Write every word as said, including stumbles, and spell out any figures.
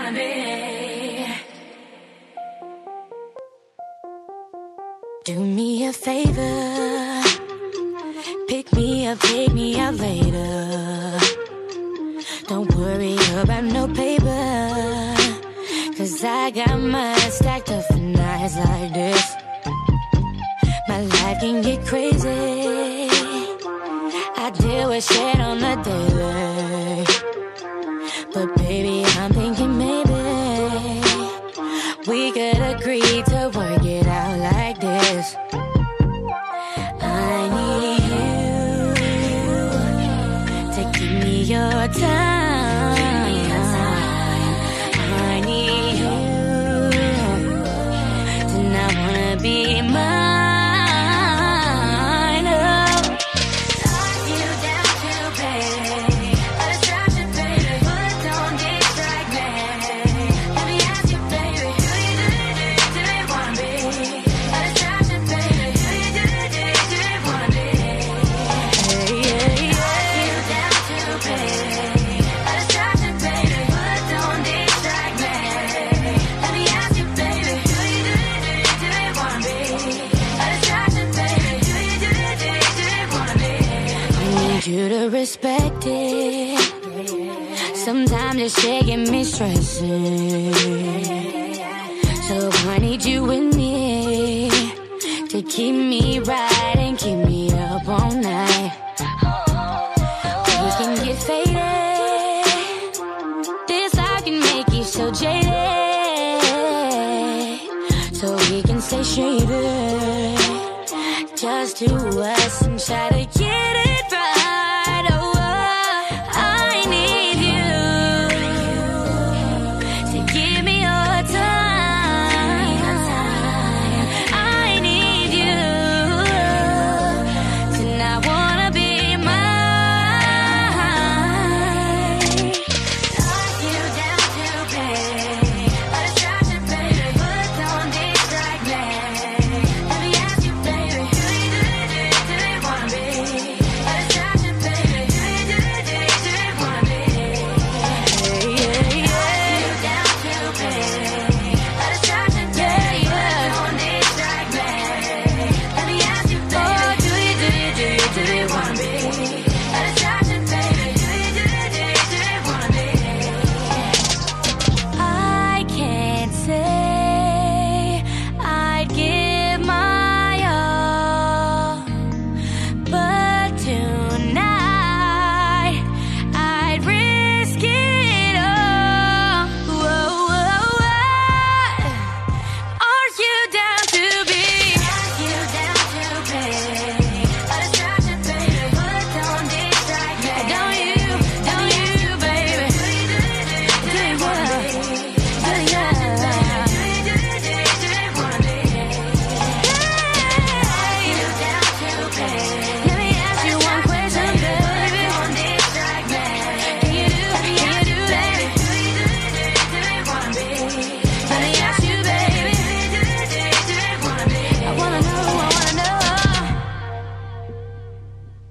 wanna be. Do me a favor, pick me up, take me out later. Don't worry about no paper, 'cause I got mine stacked up for nights like this. My life can get crazy, I deal with shit on the daily. But baby, I'm thinking maybe we could agree to work it out like this. I need you to give me your time. I need you to not wanna be mine. You to respect it. Sometimes this shit get me stressing, so I need you with me to keep me right and keep me up all night. We can get faded, this I can make you so jaded, so we can stay shaded, just to us and try to